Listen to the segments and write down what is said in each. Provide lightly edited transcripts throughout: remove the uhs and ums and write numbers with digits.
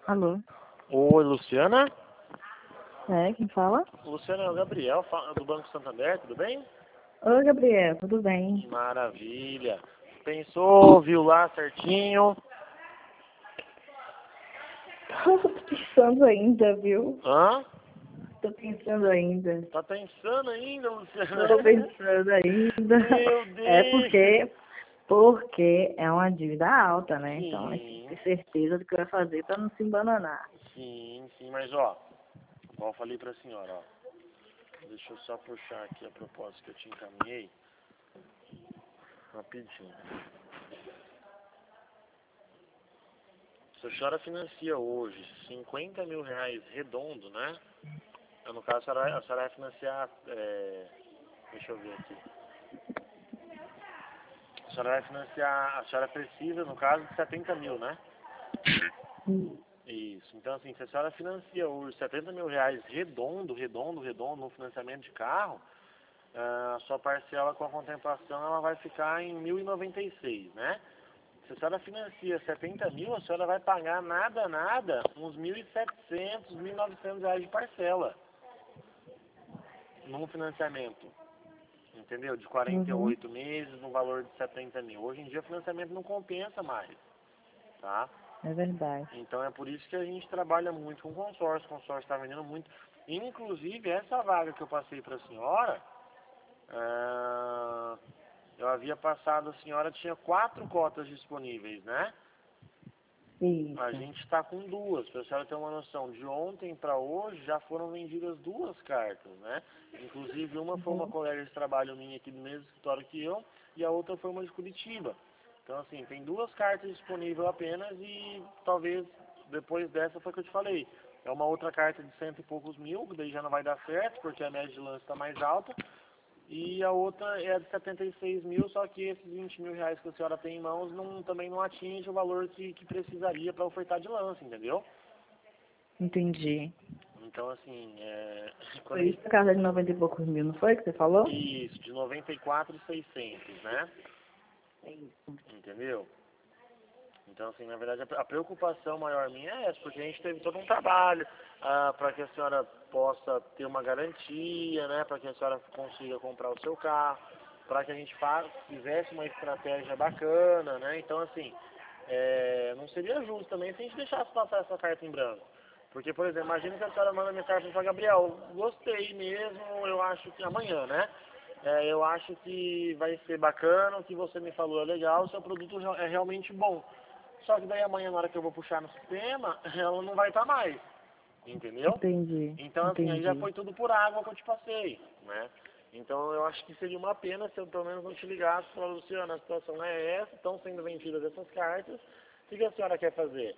Alô? Oi, Luciana? É, quem fala? Luciana, é o Gabriel, do Banco Santander, tudo bem? Oi, Gabriel, tudo bem? Maravilha. Pensou, viu lá certinho? Tô pensando ainda, viu? Hã? Tô pensando ainda. Tá pensando ainda, Luciana? Tô pensando ainda. Meu É Deus! porque é uma dívida alta, né? Então a gente tem que Sim, ter certeza do que vai fazer pra não se embananar. sim, mas ó, igual eu falei pra senhora, ó. Deixa eu só puxar aqui a proposta que eu te encaminhei, rapidinho. Se a senhora financia hoje 50 mil reais redondo, né? No caso, a senhora vai financiar, deixa eu ver aqui. A senhora vai financiar, a senhora precisa, no caso, de 70 mil, né? Isso. Então, assim, se a senhora financia hoje 70 mil reais redondo, no financiamento de carro, a sua parcela com a contemplação, ela vai ficar em 1.096, né? Se a senhora financia 70 mil, a senhora vai pagar nada, uns 1.700, 1.900 reais de parcela num financiamento. Entendeu? De Uhum, 48 meses, no valor de 70 mil. Hoje em dia o financiamento não compensa mais, tá? é verdade. Então é por isso que a gente trabalha muito com consórcio. O consórcio está vendendo muito. Inclusive, essa vaga que eu passei para a senhora, eu havia passado, a senhora tinha 4 cotas disponíveis, né? A Isso. gente está com 2, para a senhora ter uma noção. De ontem para hoje já foram vendidas 2 cartas, né? Inclusive uma foi uma Uhum. colega de trabalho minha aqui do mesmo escritório que eu e a outra foi uma de Curitiba. Então assim, tem 2 cartas disponíveis apenas e talvez depois dessa foi que eu te falei. É uma outra carta de 100 e poucos mil, que daí já não vai dar certo porque a média de lance está mais alta. E a outra é a de 76 mil, só que esses 20 mil reais que a senhora tem em mãos também não atinge o valor que precisaria para ofertar de lance, entendeu? Entendi. Então, assim, quando a Foi gente, isso a casa de 90 e poucos mil, não foi que você falou? isso, de 94.600, né? É isso. Entendeu? Então, assim, na verdade, a preocupação maior minha é essa, porque a gente teve todo um trabalho para que a senhora possa ter uma garantia, né? Para que a senhora consiga comprar o seu carro, para que a gente fizesse uma estratégia bacana, né? Então, assim, não seria justo também se a gente deixasse passar essa carta em branco. Porque, por exemplo, imagina que a senhora manda mensagem para Gabriel, gostei mesmo, eu acho que amanhã, né? Eu acho que vai ser bacana, o que você me falou é legal, o seu produto é realmente bom. Só que daí amanhã, na hora que eu vou puxar no sistema, ela não vai estar mais, entendeu? Entendi, Então, assim, aí já entendi. foi tudo por água que eu te passei, né? Então, eu acho que seria uma pena se eu pelo menos não te ligasse e falasse, Luciana, a situação é essa, estão sendo vendidas essas cartas, o que a senhora quer fazer?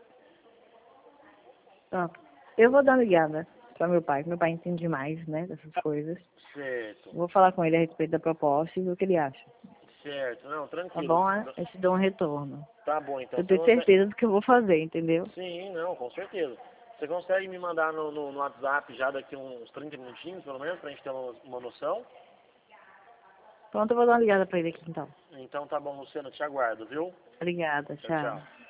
Tá. Eu vou dar uma ligada para meu pai, que meu pai entende mais, né, dessas coisas. Certo, Vou falar com ele a respeito da proposta e ver o que ele acha. certo, não, Tá tranquilo. bom? Eu te dou um retorno. Tá bom, então, Eu você tenho consegue... certeza do que eu vou fazer, entendeu? Sim, não, com certeza. Você consegue me mandar no WhatsApp já daqui uns 30 minutinhos, pelo menos, pra gente ter uma noção? Pronto, eu vou dar uma ligada para ele aqui então. Então tá bom, Luciano, te aguardo, viu? Obrigada, Tchau, tchau. tchau.